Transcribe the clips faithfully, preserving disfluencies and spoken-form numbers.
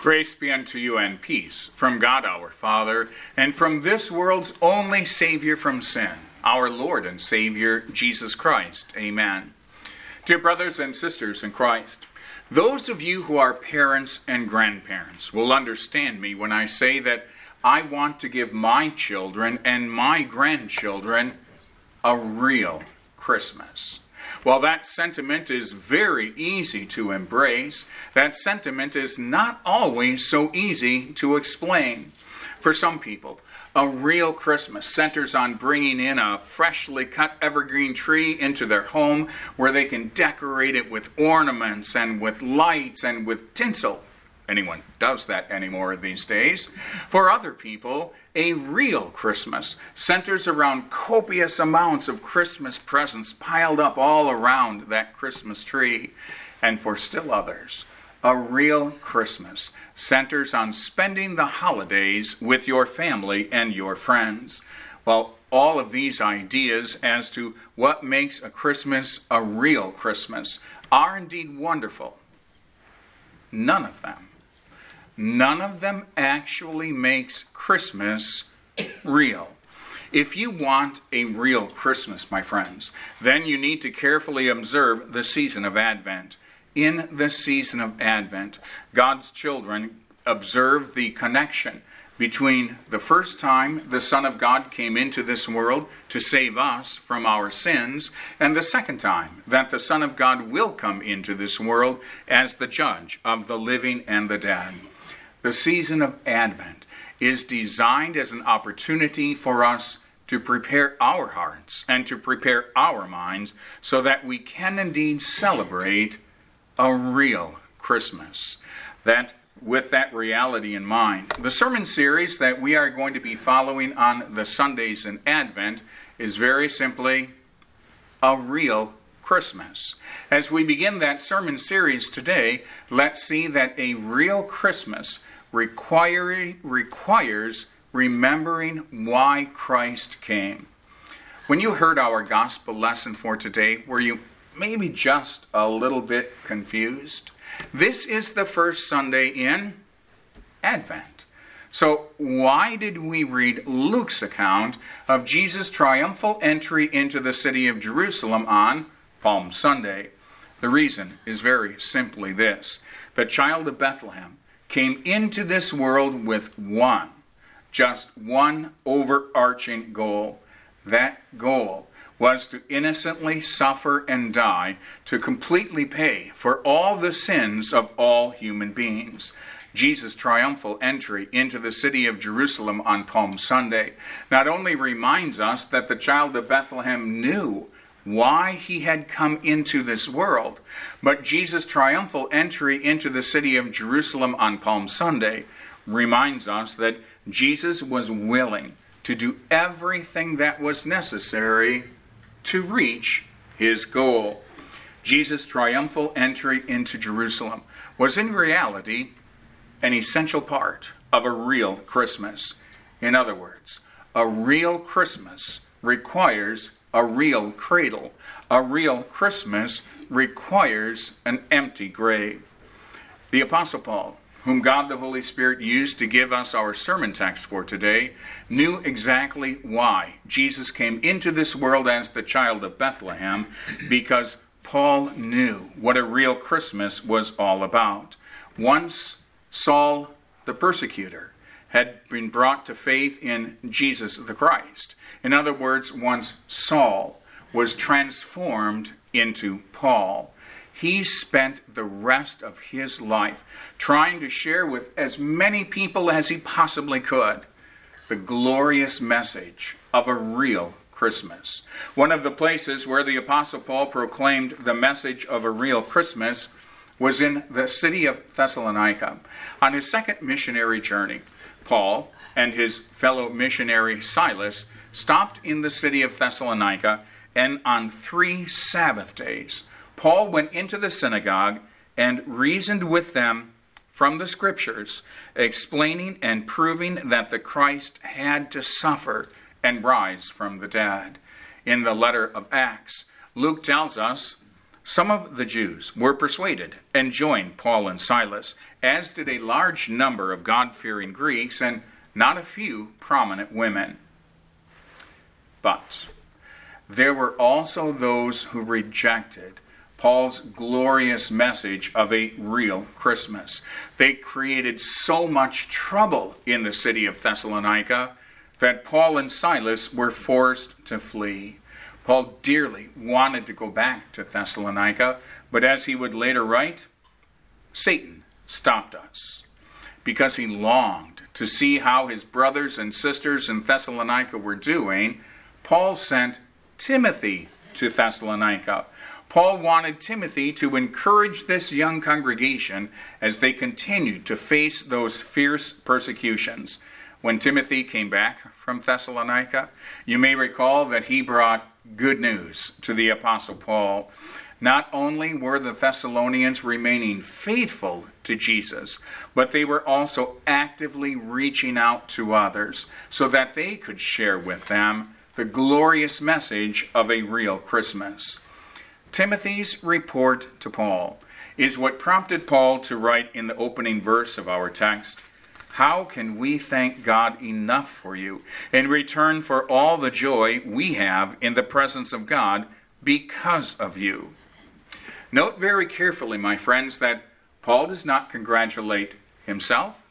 Grace be unto you and peace from God our Father, and from this world's only Savior from sin, our Lord and Savior, Jesus Christ. Amen. Dear brothers and sisters in Christ, those of you who are parents and grandparents will understand me when I say that I want to give my children and my grandchildren a real Christmas. While that sentiment is very easy to embrace, that sentiment is not always so easy to explain. For some people, a real Christmas centers on bringing in a freshly cut evergreen tree into their home where they can decorate it with ornaments and with lights and with tinsel. Anyone does that anymore these days. For other people, a real Christmas centers around copious amounts of Christmas presents piled up all around that Christmas tree. And for still others, a real Christmas centers on spending the holidays with your family and your friends. Well, all of these ideas as to what makes a Christmas a real Christmas are indeed wonderful. None of them None of them actually makes Christmas real. If you want a real Christmas, my friends, then you need to carefully observe the season of Advent. In the season of Advent, God's children observe the connection between the first time the Son of God came into this world to save us from our sins, and the second time that the Son of God will come into this world as the judge of the living and the dead. The season of Advent is designed as an opportunity for us to prepare our hearts and to prepare our minds so that we can indeed celebrate a real Christmas. That, with that reality in mind, the sermon series that we are going to be following on the Sundays in Advent is very simply a real Christmas. As we begin that sermon series today, let's see that a real Christmas require, requires remembering why Christ came. When you heard our gospel lesson for today, were you maybe just a little bit confused? This is the first Sunday in Advent. So why did we read Luke's account of Jesus' triumphal entry into the city of Jerusalem on Palm Sunday? The reason is very simply this. The child of Bethlehem came into this world with one, just one overarching goal. That goal was to innocently suffer and die to completely pay for all the sins of all human beings. Jesus' triumphal entry into the city of Jerusalem on Palm Sunday not only reminds us that the child of Bethlehem knew why he had come into this world, but Jesus' triumphal entry into the city of Jerusalem on Palm Sunday reminds us that Jesus was willing to do everything that was necessary to reach his goal. Jesus' triumphal entry into Jerusalem was in reality an essential part of a real Christmas. In other words, a real Christmas requires a real cradle. A real Christmas requires an empty grave. The Apostle Paul, whom God the Holy Spirit used to give us our sermon text for today, knew exactly why Jesus came into this world as the child of Bethlehem, because Paul knew what a real Christmas was all about. Once Saul the persecutor had been brought to faith in Jesus the Christ. In other words, once Saul was transformed into Paul, he spent the rest of his life trying to share with as many people as he possibly could the glorious message of a real Christmas. One of the places where the Apostle Paul proclaimed the message of a real Christmas was in the city of Thessalonica. On his second missionary journey, Paul and his fellow missionary Silas stopped in the city of Thessalonica, and on three Sabbath days, Paul went into the synagogue and reasoned with them from the Scriptures, explaining and proving that the Christ had to suffer and rise from the dead. In the letter of Acts, Luke tells us Some of the Jews were persuaded and joined Paul and Silas, as did a large number of God-fearing Greeks and not a few prominent women. But there were also those who rejected Paul's glorious message of a real Christmas. They created so much trouble in the city of Thessalonica that Paul and Silas were forced to flee. Paul dearly wanted to go back to Thessalonica, but as he would later write, Satan stopped us, because he longed to see how his brothers and sisters in Thessalonica were doing. Paul sent Timothy to Thessalonica. Paul wanted Timothy to encourage this young congregation as they continued to face those fierce persecutions. When Timothy came back from Thessalonica, you may recall that he brought good news to the Apostle Paul. Not only were the Thessalonians remaining faithful to Jesus, but they were also actively reaching out to others so that they could share with them the glorious message of a real Christmas. Timothy's report to Paul is what prompted Paul to write in the opening verse of our text, "How can we thank God enough for you in return for all the joy we have in the presence of God because of you?" Note very carefully, my friends, that Paul does not congratulate himself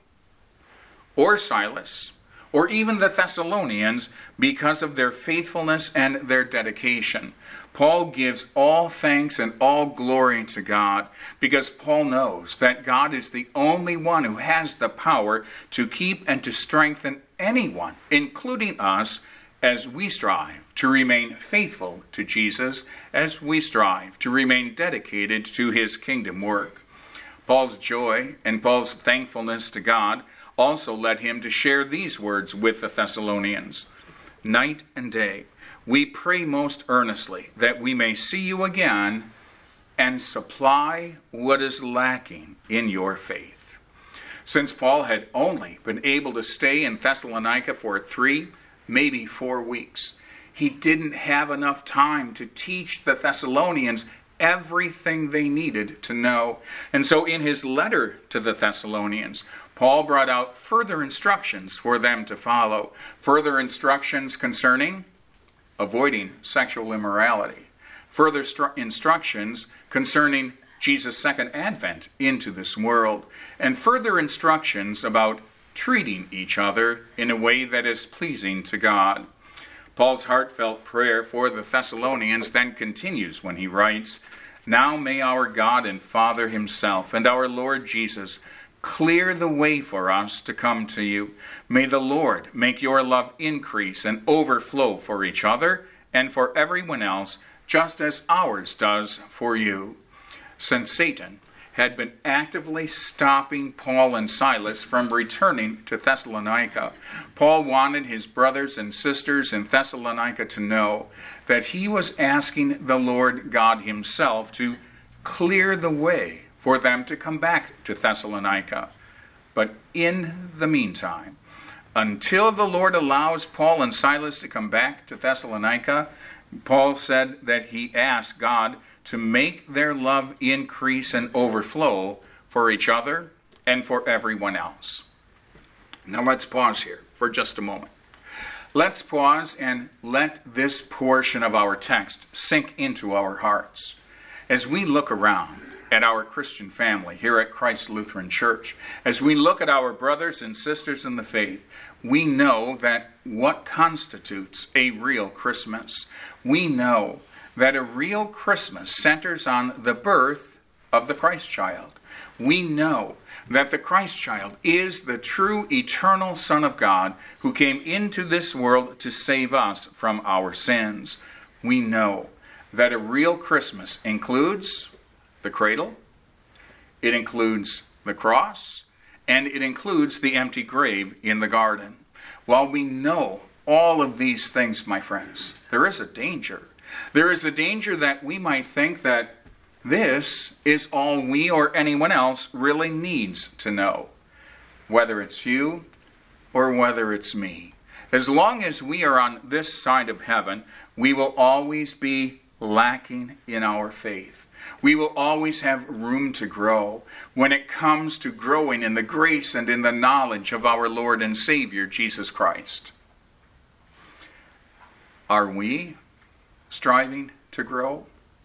or Silas or even the Thessalonians because of their faithfulness and their dedication. Paul gives all thanks and all glory to God because Paul knows that God is the only one who has the power to keep and to strengthen anyone, including us, as we strive to remain faithful to Jesus, as we strive to remain dedicated to his kingdom work. Paul's joy and Paul's thankfulness to God also led him to share these words with the Thessalonians. "Night and day, we pray most earnestly that we may see you again and supply what is lacking in your faith." Since Paul had only been able to stay in Thessalonica for three, maybe four weeks, he didn't have enough time to teach the Thessalonians everything they needed to know. And so in his letter to the Thessalonians, Paul brought out further instructions for them to follow, further instructions concerning avoiding sexual immorality, further stru- instructions concerning Jesus' second advent into this world, and further instructions about treating each other in a way that is pleasing to God. Paul's heartfelt prayer for the Thessalonians then continues when he writes, "Now may our God and Father himself and our Lord Jesus clear the way for us to come to you. May the Lord make your love increase and overflow for each other and for everyone else, just as ours does for you." Since Satan had been actively stopping Paul and Silas from returning to Thessalonica, Paul wanted his brothers and sisters in Thessalonica to know that he was asking the Lord God himself to clear the way for them to come back to Thessalonica. But in the meantime, until the Lord allows Paul and Silas to come back to Thessalonica, Paul said that he asked God to make their love increase and overflow for each other and for everyone else. Now let's pause here for just a moment. Let's pause and let this portion of our text sink into our hearts. As we look around at our Christian family here at Christ Lutheran Church, as we look at our brothers and sisters in the faith, we know that what constitutes a real Christmas. We know that a real Christmas centers on the birth of the Christ child. We know that the Christ child is the true eternal Son of God who came into this world to save us from our sins. We know that a real Christmas includes the cradle, it includes the cross, and it includes the empty grave in the garden. While we know all of these things, my friends, there is a danger. There is a danger that we might think that this is all we or anyone else really needs to know, whether it's you or whether it's me. As long as we are on this side of heaven, we will always be lacking in our faith. We will always have room to grow when it comes to growing in the grace and in the knowledge of our Lord and Savior, Jesus Christ. Are we striving to grow?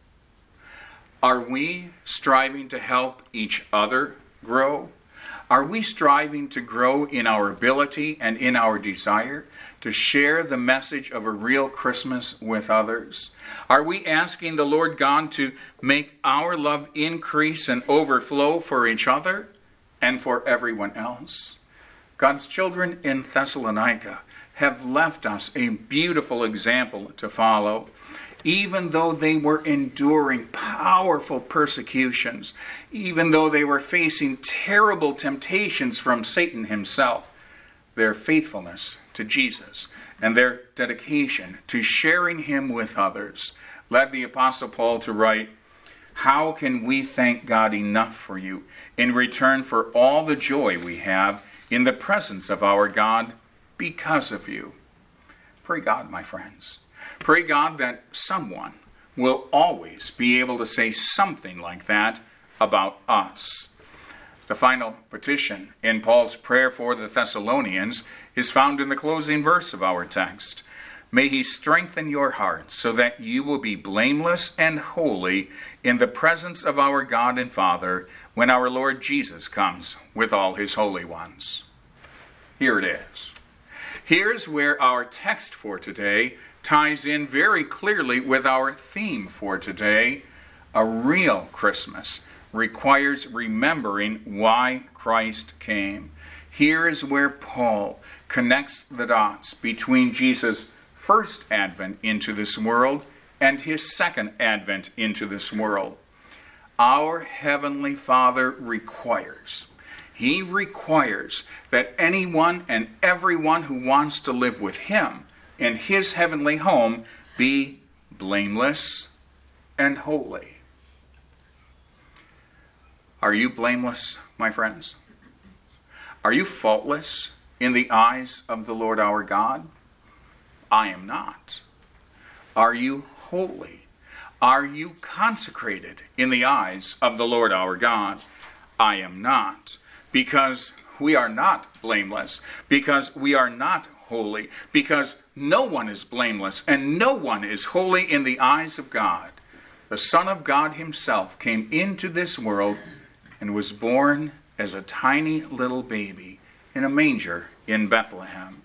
Are we striving to help each other grow? Are we striving to grow in our ability and in our desire to share the message of a real Christmas with others? Are we asking the Lord God to make our love increase and overflow for each other and for everyone else? God's children in Thessalonica have left us a beautiful example to follow. Even though they were enduring powerful persecutions, even though they were facing terrible temptations from Satan himself, their faithfulness to Jesus and their dedication to sharing him with others led the Apostle Paul to write, "How can we thank God enough for you in return for all the joy we have in the presence of our God because of you?" Pray God, my friends. Pray God that someone will always be able to say something like that about us. The final petition in Paul's prayer for the Thessalonians is found in the closing verse of our text. May he strengthen your hearts so that you will be blameless and holy in the presence of our God and Father when our Lord Jesus comes with all his holy ones. Here it is. Here's where our text for today ties in very clearly with our theme for today. A real Christmas requires remembering why Christ came. Here is where Paul connects the dots between Jesus' first advent into this world and his second advent into this world. Our Heavenly Father requires, He requires that anyone and everyone who wants to live with Him in His heavenly home be blameless and holy. Are you blameless, my friends? Are you faultless in the eyes of the Lord our God? I am not. Are you holy? Are you consecrated in the eyes of the Lord our God? I am not. Because we are not blameless. Because we are not holy. Because no one is blameless and no one is holy in the eyes of God. The Son of God himself came into this world and was born as a tiny little baby in a manger in Bethlehem.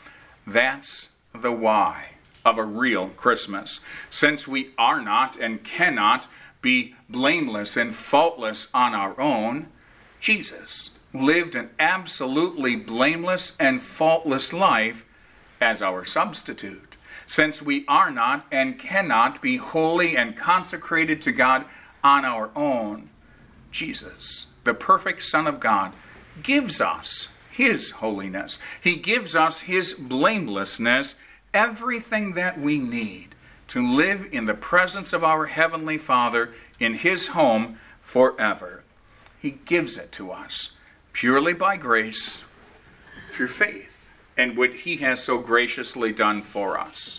That's the why of a real Christmas. Since we are not and cannot be blameless and faultless on our own, Jesus lived an absolutely blameless and faultless life as our substitute. Since we are not and cannot be holy and consecrated to God on our own, Jesus, the perfect Son of God, gives us His holiness. He gives us His blamelessness, everything that we need to live in the presence of our Heavenly Father in His home forever. He gives it to us purely by grace through faith and what He has so graciously done for us.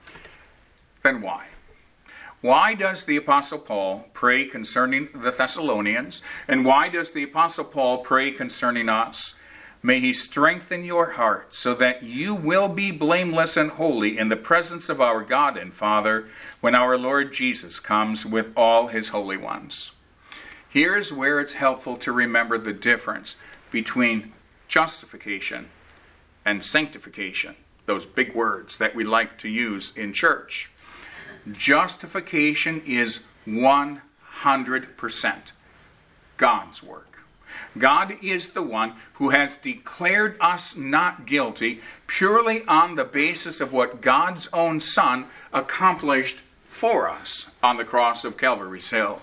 Then why? Why does the Apostle Paul pray concerning the Thessalonians? And why does the Apostle Paul pray concerning us? May He strengthen your heart so that you will be blameless and holy in the presence of our God and Father when our Lord Jesus comes with all His holy ones. Here's where it's helpful to remember the difference between justification and sanctification, those big words that we like to use in church. Justification is one hundred percent God's work. God is the one who has declared us not guilty purely on the basis of what God's own Son accomplished for us on the cross of Calvary's Hill.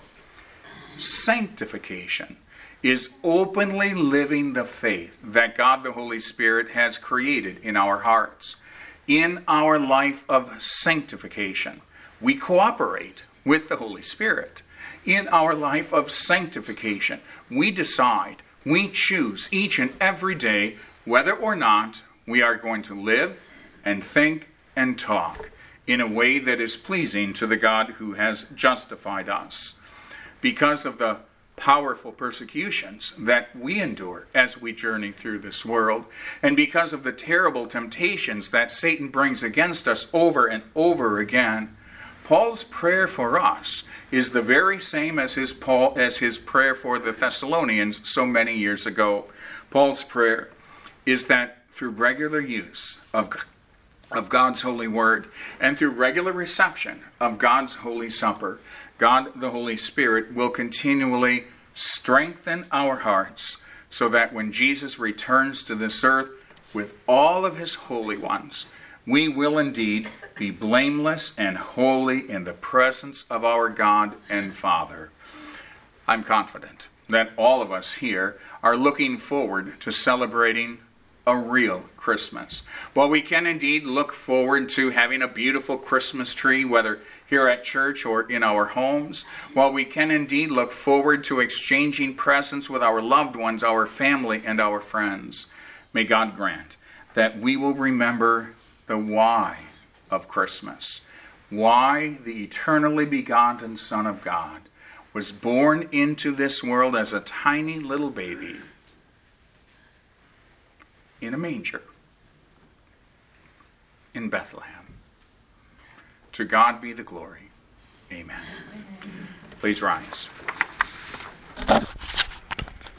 Sanctification is openly living the faith that God the Holy Spirit has created in our hearts. In our life of sanctification, we cooperate with the Holy Spirit. In our life of sanctification, we decide, we choose each and every day whether or not we are going to live and think and talk in a way that is pleasing to the God who has justified us. Because of the powerful persecutions that we endure as we journey through this world, and because of the terrible temptations that Satan brings against us over and over again, Paul's prayer for us is the very same as his Paul as his prayer for the Thessalonians so many years ago. Paul's prayer is that through regular use of of God's holy word and through regular reception of God's holy supper, God the Holy Spirit will continually strengthen our hearts so that when Jesus returns to this earth with all of his holy ones, we will indeed be blameless and holy in the presence of our God and Father. I'm confident that all of us here are looking forward to celebrating a real Christmas. While we can indeed look forward to having a beautiful Christmas tree, whether here at church or in our homes, while we can indeed look forward to exchanging presents with our loved ones, our family, and our friends, may God grant that we will remember the why of Christmas, why the eternally begotten Son of God was born into this world as a tiny little baby in a manger in Bethlehem. To God be the glory. Amen. Please rise.